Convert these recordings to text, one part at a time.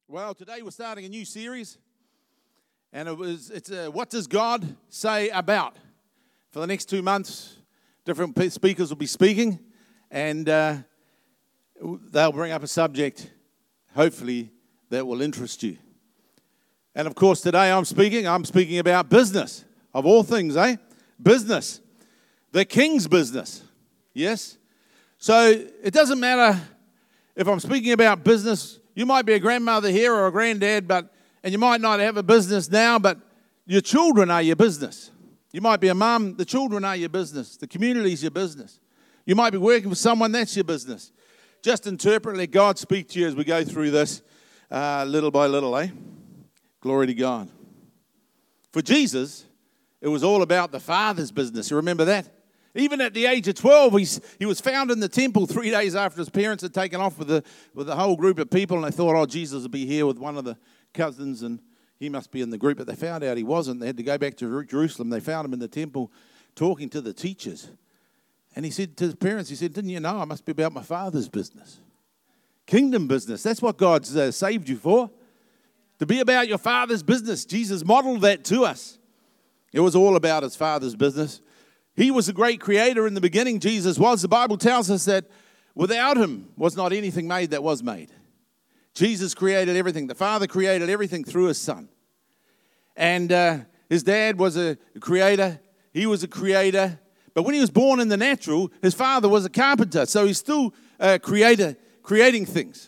Well, today we're starting a new series, and it's what does God say about? For the next 2 months, different speakers will be speaking, and they'll bring up a subject, hopefully, that will interest you. And of course, today I'm speaking about business, of all things, Business. The King's business, yes? So it doesn't matter if I'm speaking about business. You might be a grandmother here or a granddad, and you might not have a business now, but your children are your business. You might be a mum, the children are your business. The community is your business. You might be working for someone, that's your business. Just interpret, let God speak to you as we go through this little by little, Glory to God. For Jesus, it was all about the Father's business. You remember that? Even at the age of 12, he was found in the temple 3 days after his parents had taken off with the whole group of people, and they thought, Jesus will be here with one of the cousins, and he must be in the group. But they found out he wasn't. They had to go back to Jerusalem. They found him in the temple talking to the teachers. And he said to his parents, didn't you know I must be about my Father's business? Kingdom business. That's what God's saved you for. To be about your Father's business. Jesus modeled that to us. It was all about his Father's business. He was a great creator in the beginning, Jesus was. The Bible tells us that without him was not anything made that was made. Jesus created everything. The Father created everything through his Son. And his dad was a creator. He was a creator. But when he was born in the natural, his father was a carpenter. So he's still a creator, creating things.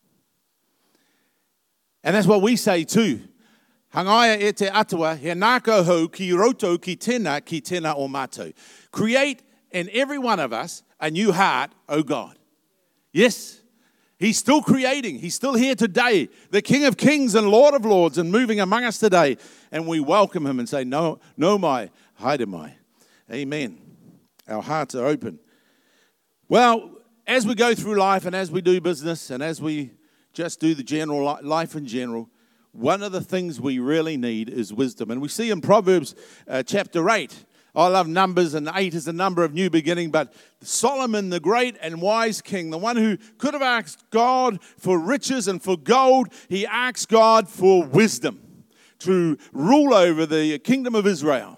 And that's what we say too. Hangaia e te atua, he nāko hou ki roto ki tena o mātou. Create in every one of us a new heart, O God. Yes, he's still creating. He's still here today. The King of Kings and Lord of Lords and moving among us today. And we welcome him and say, no mai, haere mai. Amen. Our hearts are open. Well, as we go through life and as we do business and as we just do the general life in general, one of the things we really need is wisdom. And we see in Proverbs chapter 8, I love numbers, and 8 is the number of new beginning, but Solomon, the great and wise king, the one who could have asked God for riches and for gold, he asked God for wisdom to rule over the kingdom of Israel,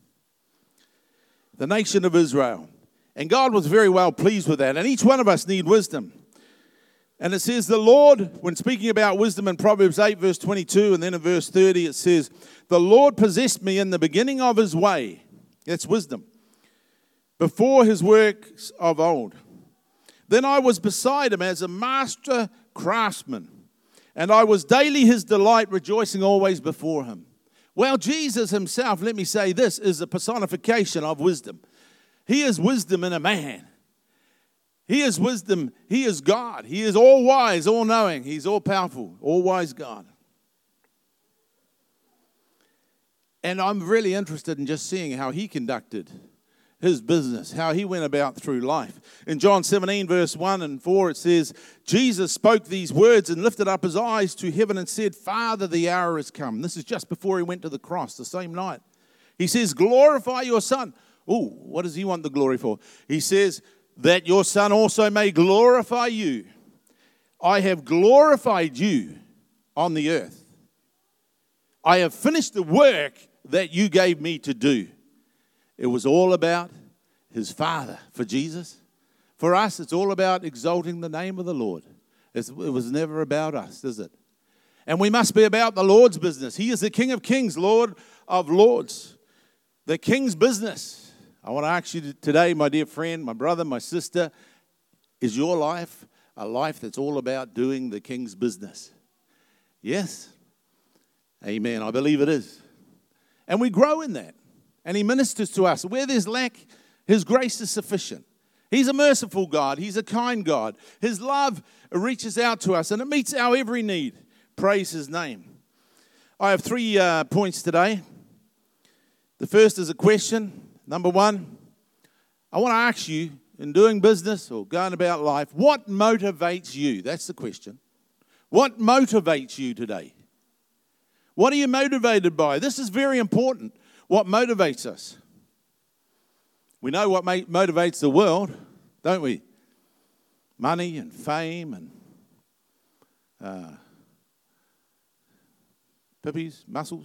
the nation of Israel. And God was very well pleased with that. And each one of us need wisdom. And it says, the Lord, when speaking about wisdom in Proverbs 8, verse 22, and then in verse 30, it says, the Lord possessed me in the beginning of his way. That's wisdom. Before his works of old. Then I was beside him as a master craftsman, and I was daily his delight, rejoicing always before him. Well, Jesus himself, let me say this, is a personification of wisdom. He is wisdom in a man. He is wisdom. He is God. He is all wise, all knowing. He's all powerful, all wise God. And I'm really interested in just seeing how he conducted his business, how he went about through life. In John 17, verse 1 and 4, it says, Jesus spoke these words and lifted up his eyes to heaven and said, Father, the hour has come. This is just before he went to the cross, the same night. He says, glorify your Son. Oh, what does he want the glory for? He says, that your Son also may glorify you. I have glorified you on the earth. I have finished the work that you gave me to do. It was all about his Father. For Jesus, for us, it's all about exalting the name of the Lord. It was never about us, is it? And we must be about the Lord's business. He is the King of Kings, Lord of Lords. The King's business. I want to ask you today, my dear friend, my brother, my sister, is your life a life that's all about doing the King's business? Yes? Amen. I believe it is. And we grow in that. And he ministers to us. Where there's lack, his grace is sufficient. He's a merciful God. He's a kind God. His love reaches out to us and it meets our every need. Praise his name. I have 3 points today. The first is a question. Number 1, I want to ask you, in doing business or going about life, what motivates you? That's the question. What motivates you today? What are you motivated by? This is very important. What motivates us? We know what motivates the world, don't we? Money and fame and Pippies, muscles,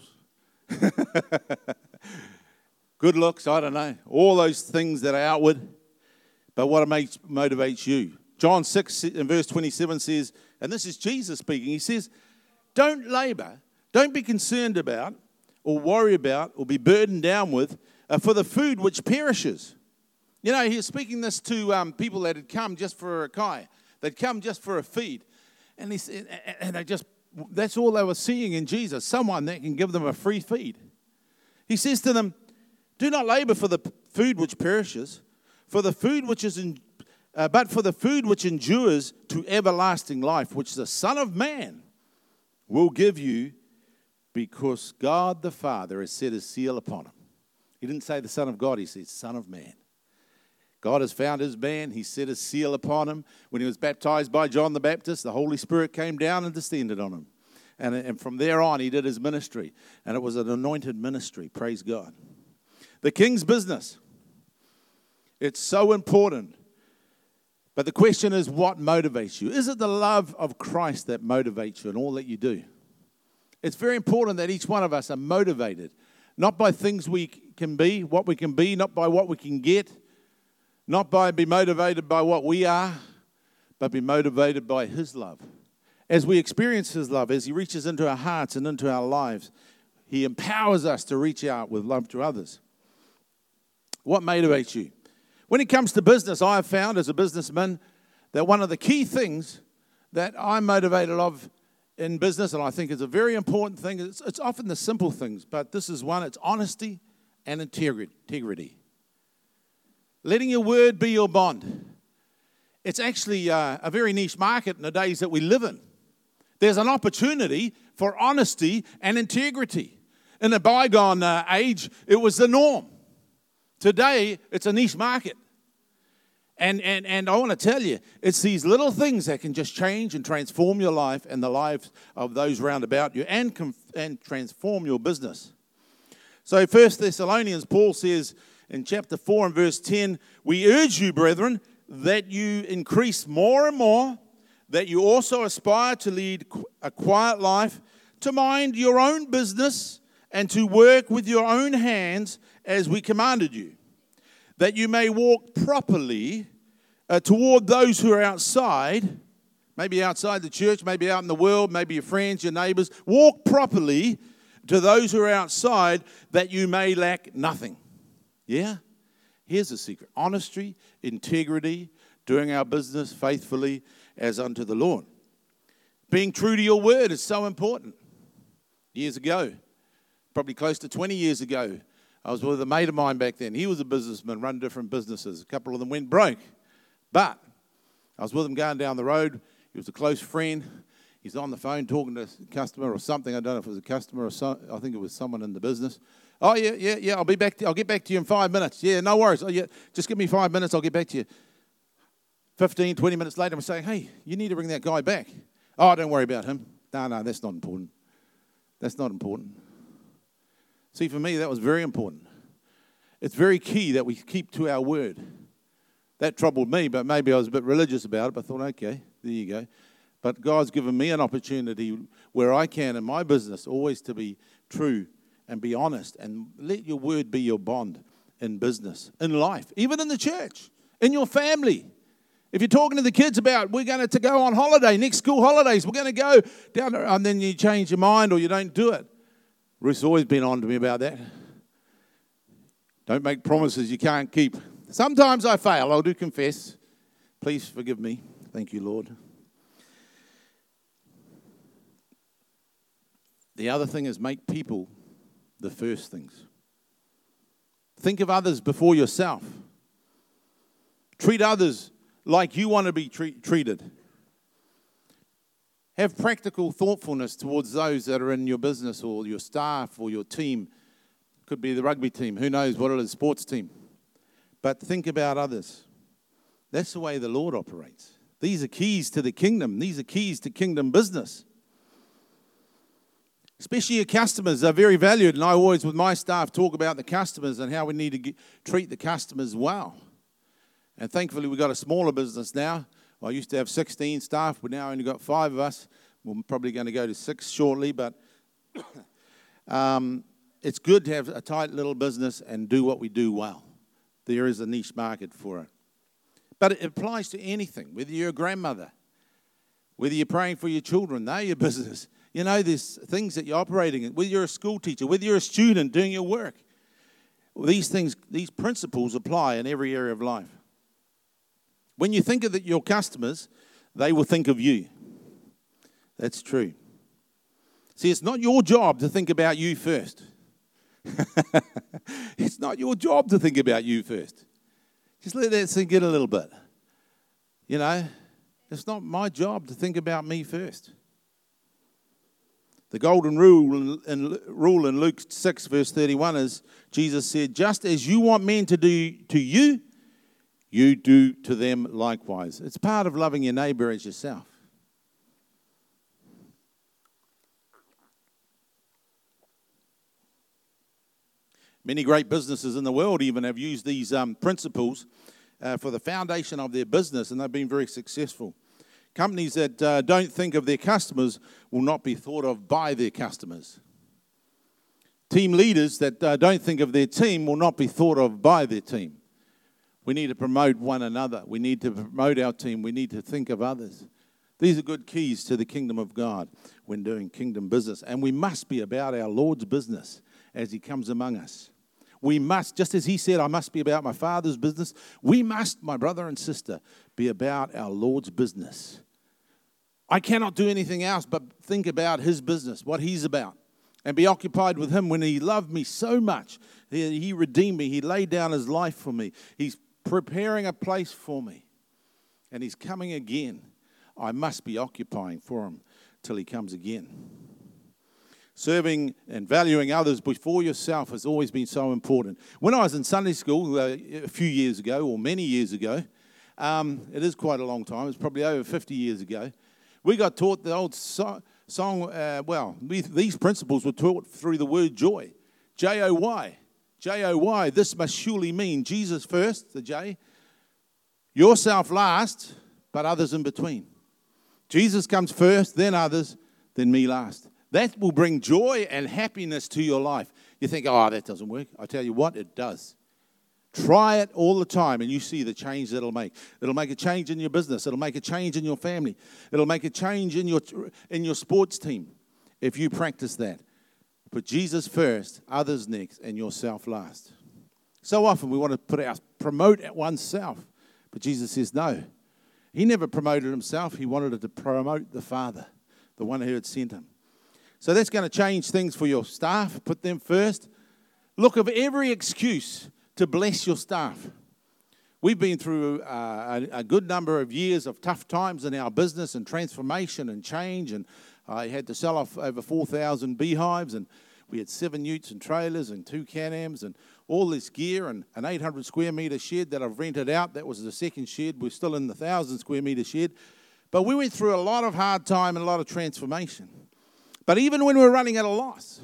good looks, I don't know. All those things that are outward. But what motivates you? John 6 and verse 27 says, and this is Jesus speaking, he says, don't labor, don't be concerned about or worry about or be burdened down with for the food which perishes. You know, he was speaking this to people that had come just for a kai. They'd come just for a feed. And he said, and that's all they were seeing in Jesus, someone that can give them a free feed. He says to them, do not labor for the food which perishes, for the food which is but for the food which endures to everlasting life, which the Son of Man will give you, because God the Father has set his seal upon him. He didn't say the Son of God, he said Son of Man. God has found his man, he set his seal upon him. When he was baptized by John the Baptist, the Holy Spirit came down and descended on him. And from there on, he did his ministry. And it was an anointed ministry, praise God. The king's business. It's so important. But the question is, what motivates you? Is it the love of Christ that motivates you in all that you do? It's very important that each one of us are motivated, not by things we can be, what we can be, not by what we can get, not by be motivated by what we are, but be motivated by his love. As we experience his love, as he reaches into our hearts and into our lives, he empowers us to reach out with love to others. What motivates you? When it comes to business, I have found as a businessman that one of the key things that I'm motivated of in business, and I think is a very important thing, it's often the simple things, but this is one, it's honesty and integrity. Letting your word be your bond. It's actually a very niche market in the days that we live in. There's an opportunity for honesty and integrity. In a bygone age, it was the norm. Today, it's a niche market. And I want to tell you, it's these little things that can just change and transform your life and the lives of those round about you and transform your business. So 1 Thessalonians, Paul says in chapter 4 and verse 10, we urge you, brethren, that you increase more and more, that you also aspire to lead a quiet life, to mind your own business, and to work with your own hands as we commanded you, that you may walk properly toward those who are outside, maybe outside the church, maybe out in the world, maybe your friends, your neighbors. Walk properly to those who are outside, that you may lack nothing. Yeah? Here's the secret. Honesty, integrity, doing our business faithfully as unto the Lord. Being true to your word is so important. Years ago, probably close to 20 years ago, I was with a mate of mine back then. He was a businessman, run different businesses. A couple of them went broke. But I was with him going down the road. He was a close friend. He's on the phone talking to a customer or something. I don't know if it was a customer or I think it was someone in the business. Oh, yeah, I'll get back to you in 5 minutes. Yeah, no worries. Oh, yeah, just give me 5 minutes. I'll get back to you. 15, 20 minutes later, I'm saying, hey, you need to bring that guy back. Oh, don't worry about him. No, that's not important. That's not important. See, for me, that was very important. It's very key that we keep to our word. That troubled me, but maybe I was a bit religious about it. But I thought, okay, there you go. But God's given me an opportunity where I can in my business always to be true and be honest and let your word be your bond in business, in life, even in the church, in your family. If you're talking to the kids about we're going to go on holiday, next school holidays, we're going to go down there, and then you change your mind or you don't do it. Ruth's always been on to me about that. Don't make promises you can't keep. Sometimes I fail, I do confess. Please forgive me. Thank you, Lord. The other thing is make people the first things. Think of others before yourself. Treat others like you want to be treated. Have practical thoughtfulness towards those that are in your business or your staff or your team. Could be the rugby team. Who knows what it is, sports team. But think about others. That's the way the Lord operates. These are keys to the kingdom. These are keys to kingdom business. Especially your customers are very valued. And I always, with my staff, talk about the customers and how we need to treat the customers well. And thankfully, we've got a smaller business now. I used to have 16 staff. We've now only got 5 of us. We're probably going to go to 6 shortly. But It's good to have a tight little business and do what we do well. There is a niche market for it. But it applies to anything, whether you're a grandmother, whether you're praying for your children, they're your business. You know, there's things that you're operating in, whether you're a school teacher, whether you're a student doing your work. Well, these principles apply in every area of life. When you think of your customers, they will think of you. That's true. See, it's not your job to think about you first. It's not your job to think about you first. Just let that sink in a little bit. You know, it's not my job to think about me first. The golden rule in Luke 6, verse 31 is, Jesus said, just as you want men to do to you, you do to them likewise. It's part of loving your neighbor as yourself. Many great businesses in the world even have used these principles for the foundation of their business, and they've been very successful. Companies that don't think of their customers will not be thought of by their customers. Team leaders that don't think of their team will not be thought of by their team. We need to promote one another. We need to promote our team. We need to think of others. These are good keys to the kingdom of God when doing kingdom business. And we must be about our Lord's business as he comes among us. We must, just as he said, I must be about my Father's business, we must, my brother and sister, be about our Lord's business. I cannot do anything else but think about his business, what he's about, and be occupied with him when he loved me so much. He redeemed me. He laid down his life for me. He's preparing a place for me, and he's coming again. I must be occupying for him till he comes again. Serving and valuing others before yourself has always been so important. When I was in Sunday school a few years ago, or many years ago, it is quite a long time, it's probably over 50 years ago, we got taught the old song, these principles were taught through the word joy. J-O-Y. J-O-Y. This must surely mean Jesus first, the J, yourself last, but others in between. Jesus comes first, then others, then me last. That will bring joy and happiness to your life. You think, oh, that doesn't work. I tell you what, it does. Try it all the time, and you see the change that it'll make. It'll make a change in your business. It'll make a change in your family. It'll make a change in your sports team if you practice that. Put Jesus first, others next, and yourself last. So often we want to promote oneself, but Jesus says no. He never promoted himself. He wanted to promote the Father, the one who had sent him. So that's going to change things for your staff. Put them first. Look of every excuse to bless your staff. We've been through a good number of years of tough times in our business and transformation and change. And I had to sell off over 4,000 beehives. And we had 7 utes and trailers and 2 Can-Ams and all this gear and an 800 square metre shed that I've rented out. That was the second shed. We're still in the 1,000 square metre shed. But we went through a lot of hard time and a lot of transformation. But even when we were running at a loss,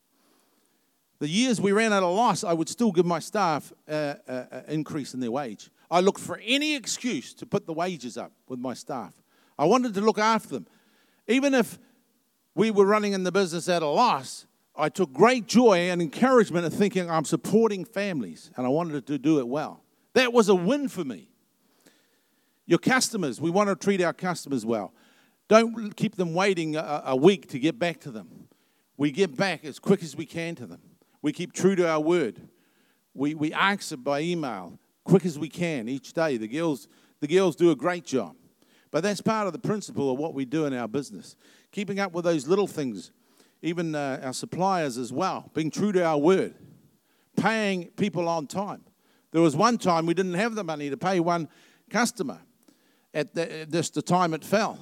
the years we ran at a loss, I would still give my staff an increase in their wage. I looked for any excuse to put the wages up with my staff. I wanted to look after them. Even if we were running in the business at a loss, I took great joy and encouragement in thinking I'm supporting families, and I wanted to do it well. That was a win for me. Your customers, we want to treat our customers well. Don't keep them waiting a week to get back to them. We get back as quick as we can to them. We keep true to our word. We answer by email quick as we can each day. The girls do a great job. But that's part of the principle of what we do in our business. Keeping up with those little things, even our suppliers as well, being true to our word, paying people on time. There was one time we didn't have the money to pay one customer at the time it fell.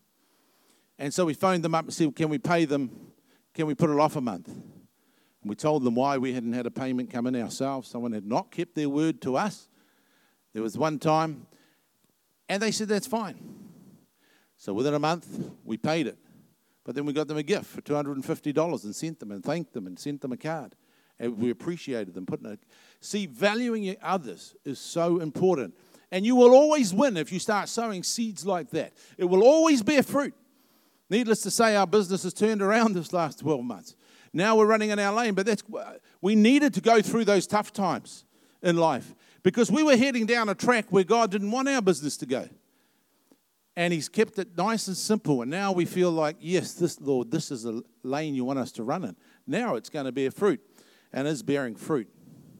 And so we phoned them up and said, can we pay them? Can we put it off a month? And we told them why we hadn't had a payment come in ourselves. Someone had not kept their word to us. There was one time, and they said, that's fine. So within a month, we paid it. But then we got them a gift for $250 and sent them and thanked them and sent them a card. And we appreciated them. See, valuing others is so important. And you will always win if you start sowing seeds like that. It will always bear fruit. Needless to say, our business has turned around this last 12 months. Now we're running in our lane. But we needed to go through those tough times in life because we were heading down a track where God didn't want our business to go. And He's kept it nice and simple. And now we feel like, yes, Lord, this is a lane you want us to run in. Now it's going to bear fruit and is bearing fruit.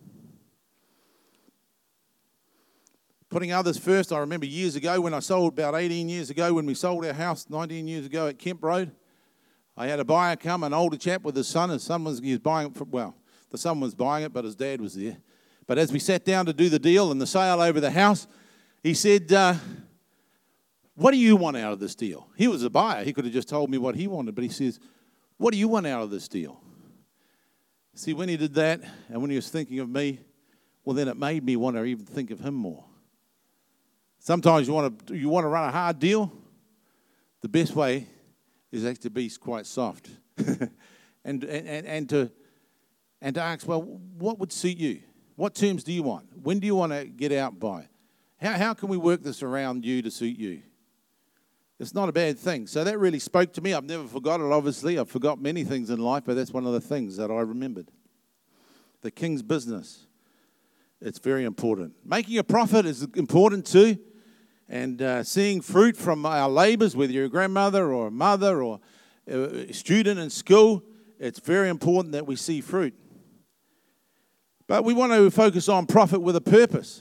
Putting others first. I remember years ago when I sold, about 18 years ago, when we sold our house 19 years ago at Kemp Road, I had a buyer come, an older chap with his son. His son was buying it. The son was buying it, but his dad was there. But as we sat down to do the deal and the sale over the house, he said, what do you want out of this deal? He was a buyer. He could have just told me what he wanted, but he says, what do you want out of this deal? See, when he did that and when he was thinking of me, well, then it made me want to even think of him more. Sometimes you want to run a hard deal. The best way is actually to be quite soft and to ask, well, what would suit you? What terms do you want? When do you want to get out by? How can we work this around you to suit you? It's not a bad thing. So that really spoke to me. I've never forgot it, obviously. I've forgot many things in life, but that's one of the things that I remembered. The king's business. It's very important. Making a profit is important too. And seeing fruit from our labours, whether you're a grandmother or a mother or a student in school, it's very important that we see fruit. But we want to focus on profit with a purpose.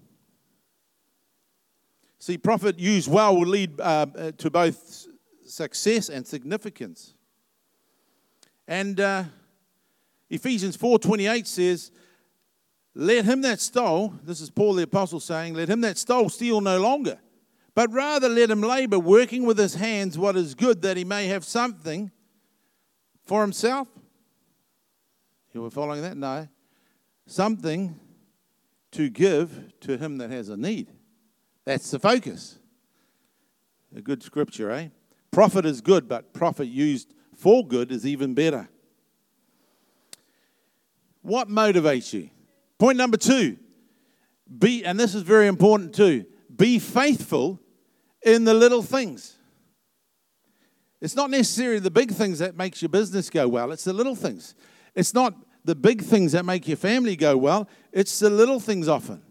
See, profit used well will lead to both success and significance. And Ephesians 4:28 says, let him that stole, this is Paul the Apostle saying, let him that stole steal no longer, but rather let him labor, working with his hands what is good, that he may have something for himself. You were following that? No. Something to give to him that has a need. That's the focus. A good scripture, eh? Profit is good, but profit used for good is even better. What motivates you? Point number 2, and this is very important too, be faithful in the little things. It's not necessarily the big things that makes your business go well. It's the little things. It's not the big things that make your family go well. It's the little things often.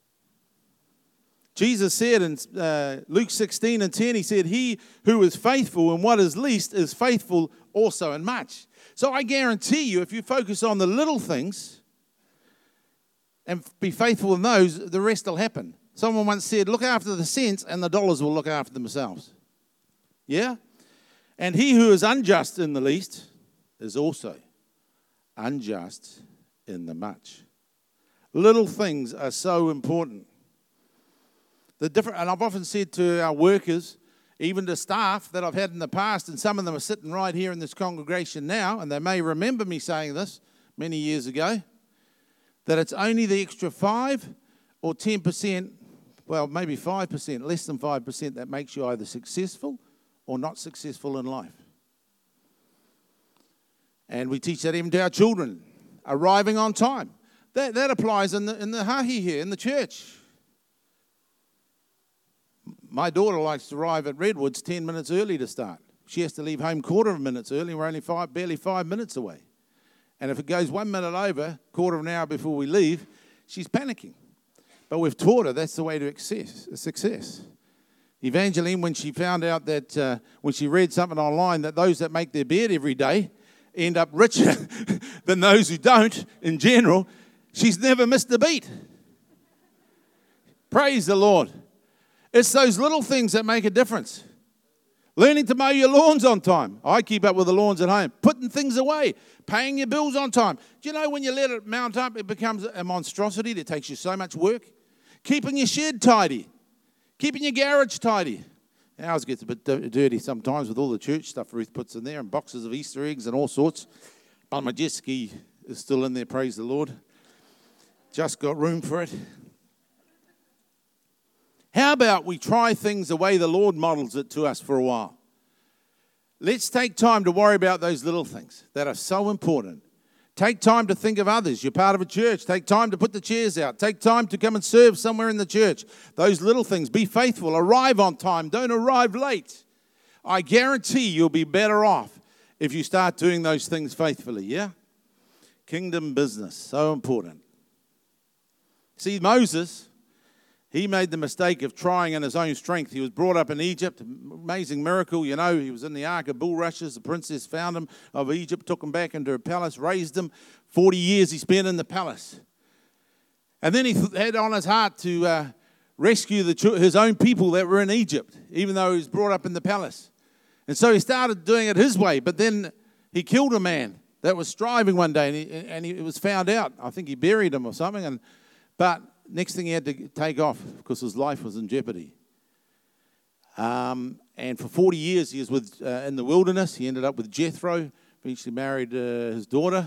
Jesus said in Luke 16:10, He said, he who is faithful in what is least is faithful also in much. So I guarantee you, if you focus on the little things, and be faithful in those, the rest will happen. Someone once said, look after the cents and the dollars will look after themselves. Yeah? And he who is unjust in the least is also unjust in the much. Little things are so important. And I've often said to our workers, even to staff that I've had in the past, and some of them are sitting right here in this congregation now, and they may remember me saying this many years ago, that it's only the extra 5 or 10%, well, maybe 5%, less than 5%, that makes you either successful or not successful in life. And we teach that even to our children, arriving on time. That applies in the hahi here, in the church. My daughter likes to arrive at Redwoods 10 minutes early to start. She has to leave home quarter of a minute early. We're only barely 5 minutes away. And if it goes 1 minute over, quarter of an hour before we leave, she's panicking. But we've taught her that's the way to success. Evangeline, when she found out that, when she read something online, that those that make their bed every day end up richer than those who don't in general, she's never missed a beat. Praise the Lord. It's those little things that make a difference. Learning to mow your lawns on time. I keep up with the lawns at home. Putting things away. Paying your bills on time. Do you know when you let it mount up, it becomes a monstrosity that takes you so much work? Keeping your shed tidy. Keeping your garage tidy. Ours gets a bit dirty sometimes with all the church stuff Ruth puts in there and boxes of Easter eggs and all sorts. But my jet ski is still in there, praise the Lord. Just got room for it. How about we try things the way the Lord models it to us for a while? Let's take time to worry about those little things that are so important. Take time to think of others. You're part of a church. Take time to put the chairs out. Take time to come and serve somewhere in the church. Those little things. Be faithful. Arrive on time. Don't arrive late. I guarantee you'll be better off if you start doing those things faithfully, yeah? Kingdom business, so important. See, Moses, he made the mistake of trying in his own strength. He was brought up in Egypt, amazing miracle, you know. He was in the ark of bulrushes. The princess found him of Egypt, took him back into her palace, raised him. 40 years he spent in the palace. And then he had on his heart to rescue his own people that were in Egypt, even though he was brought up in the palace. And so he started doing it his way, but then he killed a man that was striving one day, and he was found out. I think he buried him or something, but next thing he had to take off because his life was in jeopardy. And for 40 years he was in the wilderness. He ended up with Jethro, eventually married his daughter.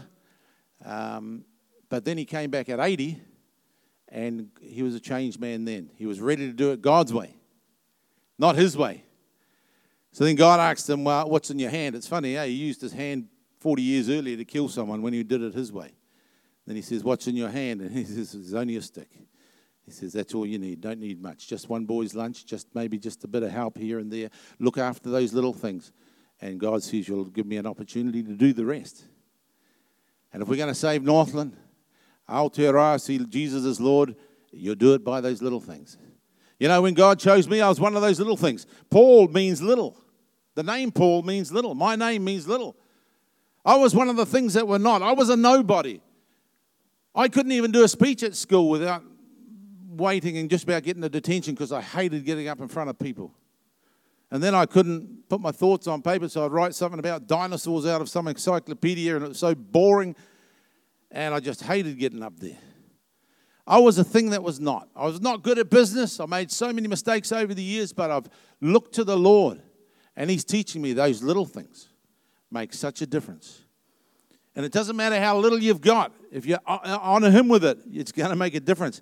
But then he came back at 80, and he was a changed man then. He was ready to do it God's way, not his way. So then God asked him, well, what's in your hand? It's funny, he used his hand 40 years earlier to kill someone when he did it his way. Then he says, what's in your hand? And he says, it's only a stick. He says, that's all you need. Don't need much. Just one boy's lunch, maybe just a bit of help here and there. Look after those little things. And God says, you'll give me an opportunity to do the rest. And if we're going to save Northland, Aotearoa, see Jesus as Lord, you'll do it by those little things. You know, when God chose me, I was one of those little things. Paul means little. The name Paul means little. My name means little. I was one of the things that were not. I was a nobody. I couldn't even do a speech at school without waiting and just about getting a detention because I hated getting up in front of people. And then I couldn't put my thoughts on paper, so I'd write something about dinosaurs out of some encyclopedia, and it was so boring, and I just hated getting up there. I was a thing that was not. I was not good at business. I made so many mistakes over the years, but I've looked to the Lord, and He's teaching me those little things make such a difference. And it doesn't matter how little you've got. If you honor Him with it, it's going to make a difference.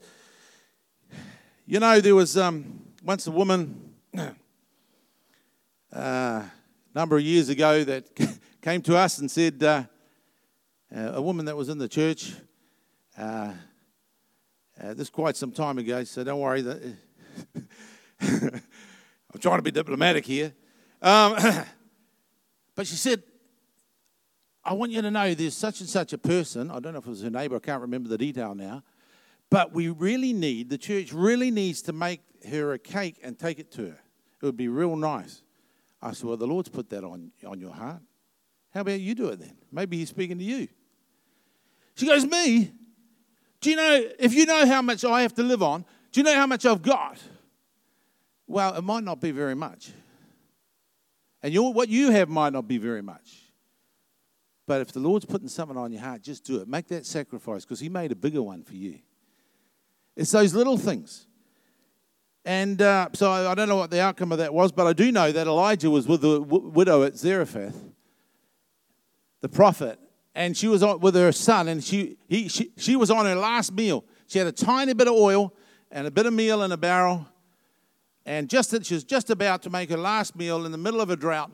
You know, there was once a woman a number of years ago that came to us and said, a woman that was in the church, this is quite some time ago, so don't worry. I'm trying to be diplomatic here. But she said, I want you to know there's such and such a person. I don't know if it was her neighbor. I can't remember the detail now. But the church really needs to make her a cake and take it to her. It would be real nice. I said, well, the Lord's put that on your heart. How about you do it then? Maybe He's speaking to you. She goes, me? Do you know, if you know how much I have to live on, do you know how much I've got? Well, it might not be very much. And what you have might not be very much. But if the Lord's putting something on your heart, just do it. Make that sacrifice because He made a bigger one for you. It's those little things. And so I don't know what the outcome of that was, but I do know that Elijah was with the widow at Zarephath, the prophet, and she was with her son, and she was on her last meal. She had a tiny bit of oil and a bit of meal in a barrel, and she was just about to make her last meal in the middle of a drought.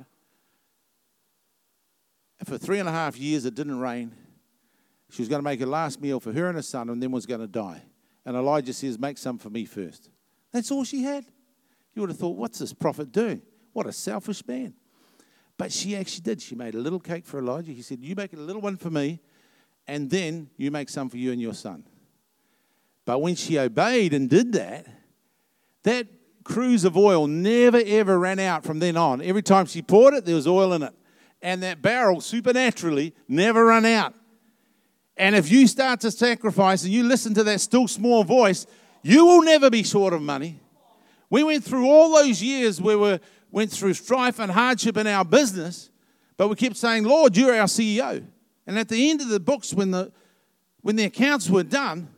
And for 3.5 years it didn't rain. She was going to make her last meal for her and her son, and then was going to die. And Elijah says, make some for me first. That's all she had. You would have thought, what's this prophet doing? What a selfish man. But she actually did. She made a little cake for Elijah. He said, you make a little one for me, and then you make some for you and your son. But when she obeyed and did that, that cruse of oil never, ever ran out from then on. Every time she poured it, there was oil in it. And that barrel supernaturally never ran out. And if you start to sacrifice and you listen to that still small voice, you will never be short of money. We went through all those years where we went through strife and hardship in our business, but we kept saying, Lord, you're our CEO. And at the end of the books, when the accounts were done,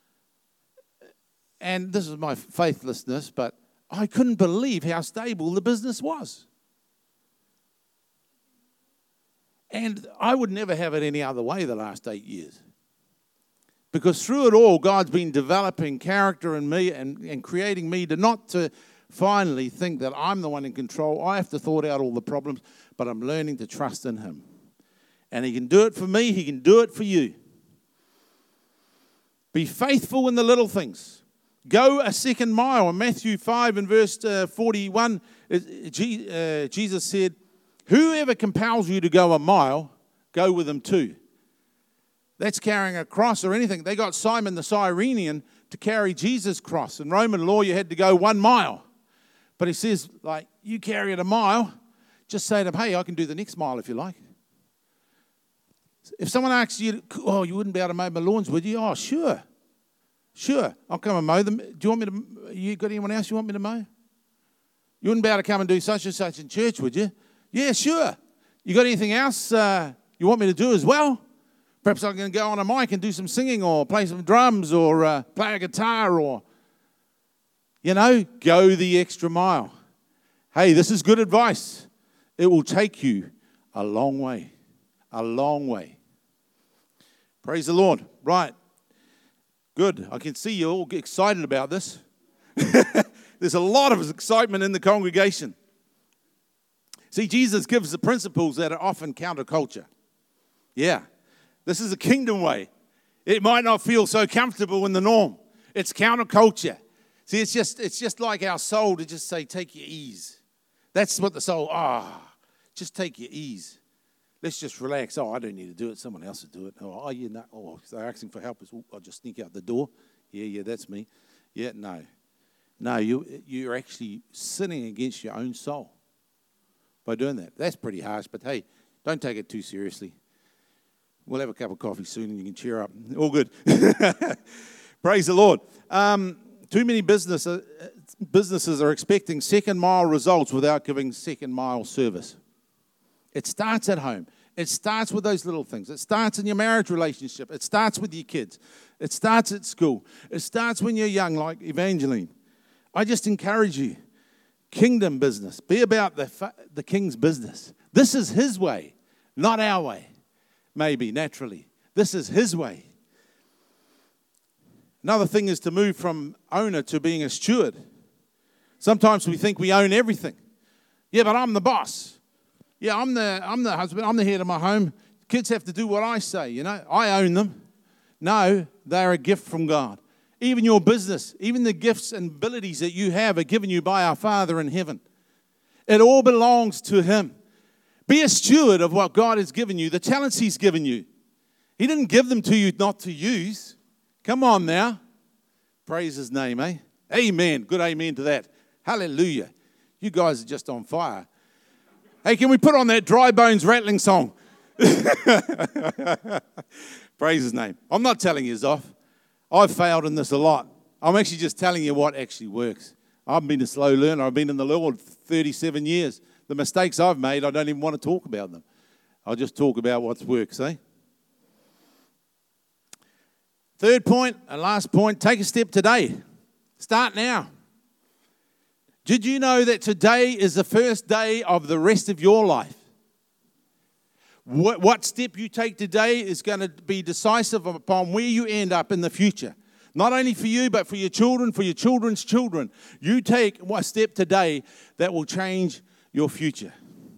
and this is my faithlessness, but I couldn't believe how stable the business was. And I would never have it any other way the last 8 years. Because through it all, God's been developing character in me and creating me to finally think that I'm the one in control. I have to sort out all the problems, but I'm learning to trust in Him. And He can do it for me. He can do it for you. Be faithful in the little things. Go a second mile. In Matthew 5 and verse 41, Jesus said, Whoever compels you to go a mile, go with them too. That's carrying a cross or anything. They got Simon the Cyrenian to carry Jesus' cross. In Roman law, you had to go 1 mile. But he says, like, you carry it a mile, just say to them, hey, I can do the next mile if you like. If someone asks you, oh, you wouldn't be able to mow my lawns, would you? Oh, sure. Sure, I'll come and mow them. Do you want me to, you got anyone else you want me to mow? You wouldn't be able to come and do such and such in church, would you? Yeah, sure. You got anything else you want me to do as well? Perhaps I'm going to go on a mic and do some singing or play some drums or play a guitar or, go the extra mile. Hey, this is good advice. It will take you a long way. A long way. Praise the Lord. Right. Good. I can see you all get excited about this. There's a lot of excitement in the congregation. See, Jesus gives the principles that are often counterculture. Yeah. This is a kingdom way. It might not feel so comfortable in the norm. It's counterculture. See, it's just like our soul to just say, take your ease. That's what the soul, just take your ease. Let's just relax. Oh, I don't need to do it. Someone else will do it. Oh, they're asking for help. I'll just sneak out the door. Yeah, that's me. Yeah, no. No, you're actually sinning against your own soul by doing that. That's pretty harsh, but hey, don't take it too seriously. We'll have a cup of coffee soon and you can cheer up. All good. Praise the Lord. Too many businesses are expecting second-mile results without giving second-mile service. It starts at home. It starts with those little things. It starts in your marriage relationship. It starts with your kids. It starts at school. It starts when you're young, like Evangeline. I just encourage you, kingdom business. Be about the king's business. This is his way, not our way. Maybe, naturally. This is his way. Another thing is to move from owner to being a steward. Sometimes we think we own everything. Yeah, but I'm the boss. Yeah, I'm the husband. I'm the head of my home. Kids have to do what I say, I own them. No, they're a gift from God. Even your business, even the gifts and abilities that you have are given you by our Father in heaven. It all belongs to him. Be a steward of what God has given you, the talents he's given you. He didn't give them to you not to use. Come on now. Praise his name, eh? Amen. Good amen to that. Hallelujah. You guys are just on fire. Hey, can we put on that dry bones rattling song? Praise his name. I'm not telling you off. I've failed in this a lot. I'm actually just telling you what actually works. I've been a slow learner. I've been in the Lord 37 years. The mistakes I've made, I don't even want to talk about them. I'll just talk about what works, eh? Third point and last point, take a step today. Start now. Did you know that today is the first day of the rest of your life? What step you take today is going to be decisive upon where you end up in the future. Not only for you, but for your children, for your children's children. You take one step today that will change your future.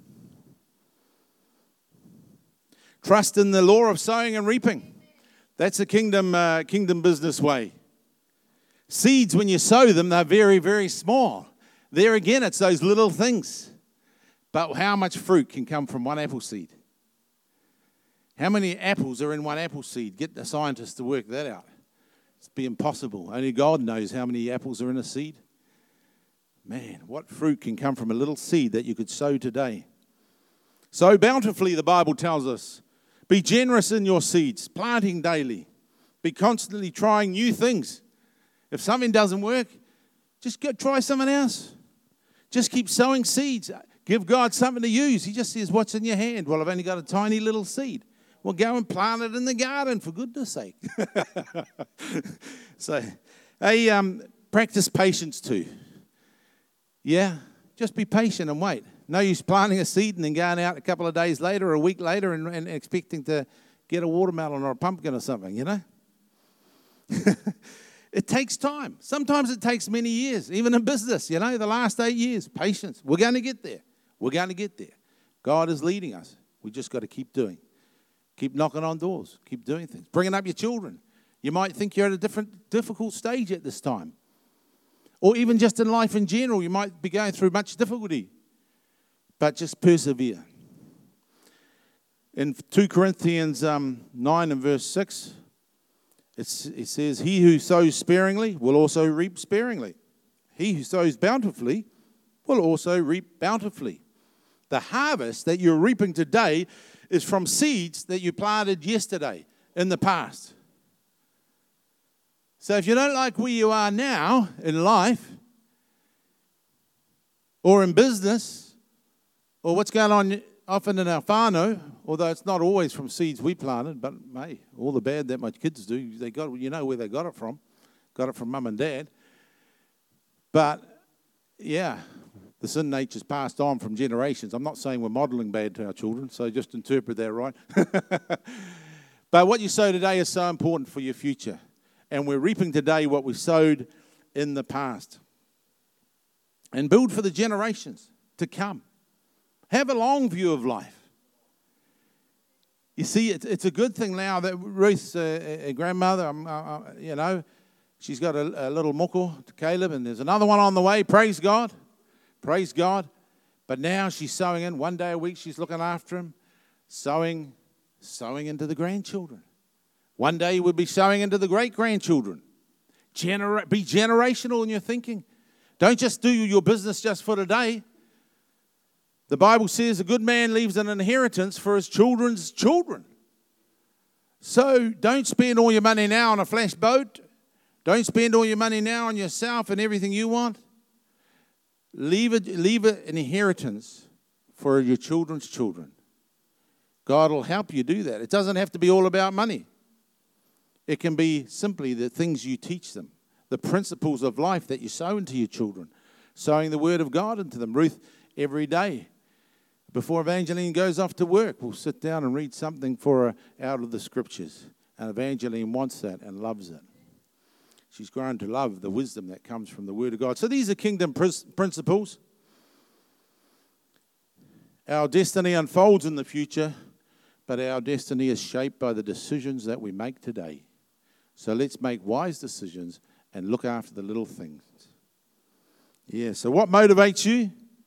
Trust in the law of sowing and reaping. That's a kingdom business way. Seeds, when you sow them, they're very, very small. There again, it's those little things. But how much fruit can come from one apple seed? How many apples are in one apple seed? Get the scientists to work that out. It'd be impossible. Only God knows how many apples are in a seed. Man, what fruit can come from a little seed that you could sow today? Sow bountifully, the Bible tells us. Be generous in your seeds, planting daily. Be constantly trying new things. If something doesn't work, just go try something else. Just keep sowing seeds. Give God something to use. He just says, what's in your hand? Well, I've only got a tiny little seed. Well, go and plant it in the garden, for goodness sake. So, practice patience too. Yeah, just be patient and wait. No use planting a seed and then going out a couple of days later or a week later and expecting to get a watermelon or a pumpkin or something, It takes time. Sometimes it takes many years, even in business, the last 8 years. Patience. We're going to get there. We're going to get there. God is leading us. We just got to keep doing. Keep knocking on doors. Keep doing things. Bringing up your children. You might think you're at a difficult stage at this time. Or even just in life in general, you might be going through much difficulty. But just persevere. In 2 Corinthians 9 and verse 6, it says, he who sows sparingly will also reap sparingly. He who sows bountifully will also reap bountifully. The harvest that you're reaping today is from seeds that you planted yesterday in the past. So if you don't like where you are now in life or in business or what's going on often in our whānau, although it's not always from seeds we planted, but hey, all the bad that my kids do, they got, you know where they got it from mum and dad. But yeah, the sin nature's passed on from generations. I'm not saying we're modeling bad to our children, so just interpret that right. But what you sow today is so important for your future. And we're reaping today what we sowed in the past. And build for the generations to come. Have a long view of life. You see, it's a good thing now that Ruth's grandmother, you know, she's got a little moko to Caleb, and there's another one on the way. Praise God. Praise God. But now she's sowing in. One day a week she's looking after him, sowing into the grandchildren. One day we'll be sowing into the great-grandchildren. Be generational in your thinking. Don't just do your business just for today. The Bible says a good man leaves an inheritance for his children's children. So don't spend all your money now on a flash boat. Don't spend all your money now on yourself and everything you want. Leave an inheritance for your children's children. God will help you do that. It doesn't have to be all about money. It can be simply the things you teach them, the principles of life that you sow into your children, sowing the word of God into them. Ruth, every day, before Evangeline goes off to work, we'll sit down and read something for her out of the scriptures. And Evangeline wants that and loves it. She's grown to love the wisdom that comes from the word of God. So these are kingdom principles. Our destiny unfolds in the future, but our destiny is shaped by the decisions that we make today. So let's make wise decisions and look after the little things. Yeah, so what motivates you?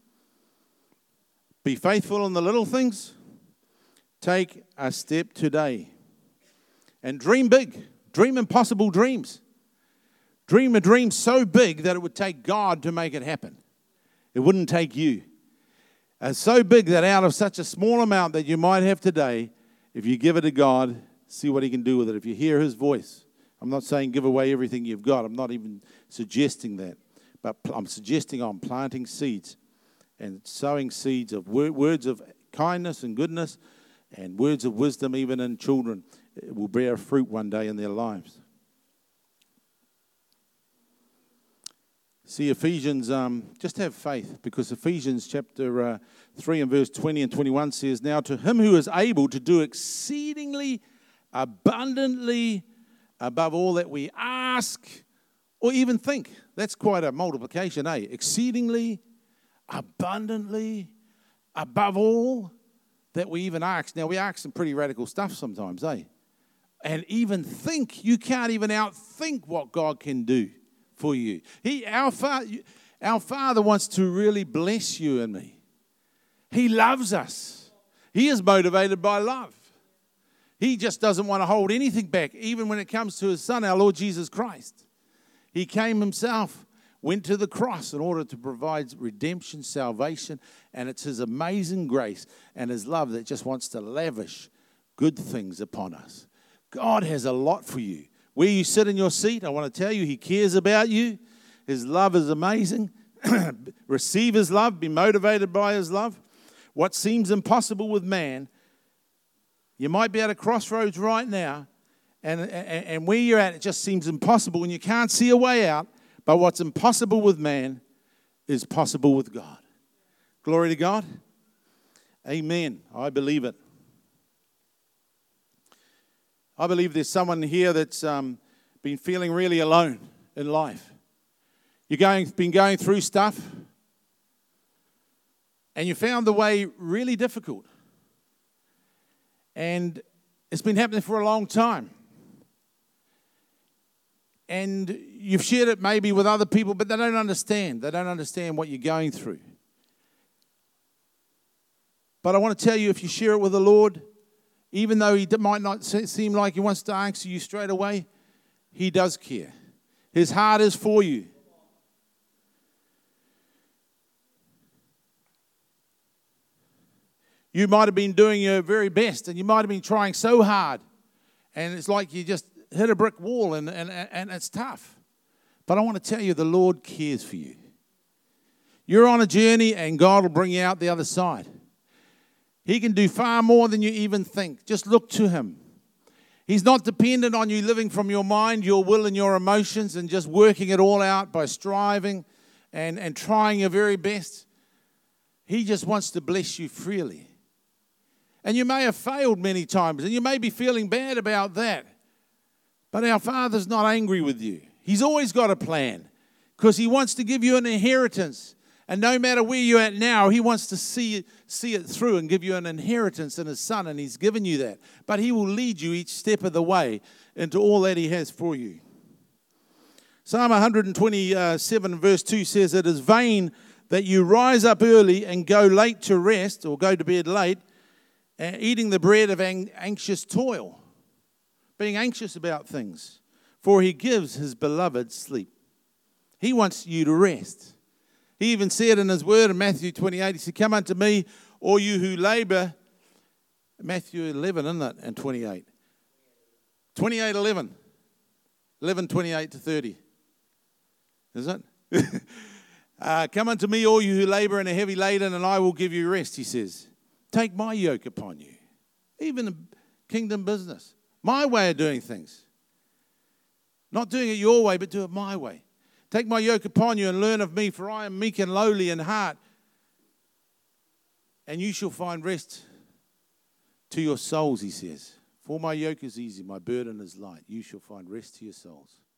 Be faithful in the little things. Take a step today. And dream big. Dream impossible dreams. Dream a dream so big that it would take God to make it happen. It wouldn't take you. And so big that out of such a small amount that you might have today, if you give it to God, see what he can do with it. If you hear his voice. I'm not saying give away everything you've got. I'm not even suggesting that. But I'm suggesting on planting seeds and sowing seeds of words of kindness and goodness and words of wisdom even in children. It will bear fruit one day in their lives. See, Ephesians, just have faith, because Ephesians chapter 3 and verse 20 and 21 says, now to him who is able to do exceedingly abundantly above all that we ask or even think. That's quite a multiplication, eh? Exceedingly abundantly above all that we even ask. Now, we ask some pretty radical stuff sometimes, eh? And even think. You can't even outthink what God can do for you. Our Father wants to really bless you and me. He loves us. He is motivated by love. He just doesn't want to hold anything back, even when it comes to his Son, our Lord Jesus Christ. He came himself, went to the cross in order to provide redemption, salvation, and it's his amazing grace and his love that just wants to lavish good things upon us. God has a lot for you. Where you sit in your seat, I want to tell you, he cares about you. His love is amazing. Receive his love. Be motivated by his love. What seems impossible with man, you might be at a crossroads right now, and where you're at, it just seems impossible, and you can't see a way out. But what's impossible with man is possible with God. Glory to God. Amen. I believe it. I believe there's someone here that's been feeling really alone in life. You've been going through stuff, and you found the way really difficult. And it's been happening for a long time. And you've shared it maybe with other people, but they don't understand. They don't understand what you're going through. But I want to tell you, if you share it with the Lord, Even though he might not seem like he wants to answer you straight away, he does care. His heart is for you. You might have been doing your very best, and you might have been trying so hard, and it's like you just hit a brick wall, and it's tough. But I want to tell you, the Lord cares for you. You're on a journey, and God will bring you out the other side. He can do far more than you even think. Just look to Him. He's not dependent on you living from your mind, your will, and your emotions, and just working it all out by striving and trying your very best. He just wants to bless you freely. And you may have failed many times, and you may be feeling bad about that. But our Father's not angry with you. He's always got a plan, because He wants to give you an inheritance. And no matter where you're at now, He wants to see it through and give you an inheritance in His Son, and He's given you that. But He will lead you each step of the way into all that He has for you. Psalm 127 verse 2 says, "It is vain that you rise up early and go late to rest," or go to bed late, eating the bread of anxious toil, being anxious about things, for He gives His beloved sleep. He wants you to rest. He even said in His word in Matthew 28, He said, "Come unto me, all you who labor." Matthew 11, isn't it? And 28. 28, 11. 11, 28 to 30. Is it? "Come unto me, all you who labor and are heavy laden, and I will give you rest," He says. Take my yoke upon you. Even in kingdom business. My way of doing things. Not doing it your way, but do it my way. "Take my yoke upon you and learn of me, for I am meek and lowly in heart, and you shall find rest to your souls," He says. "For my yoke is easy, my burden is light. You shall find rest to your souls."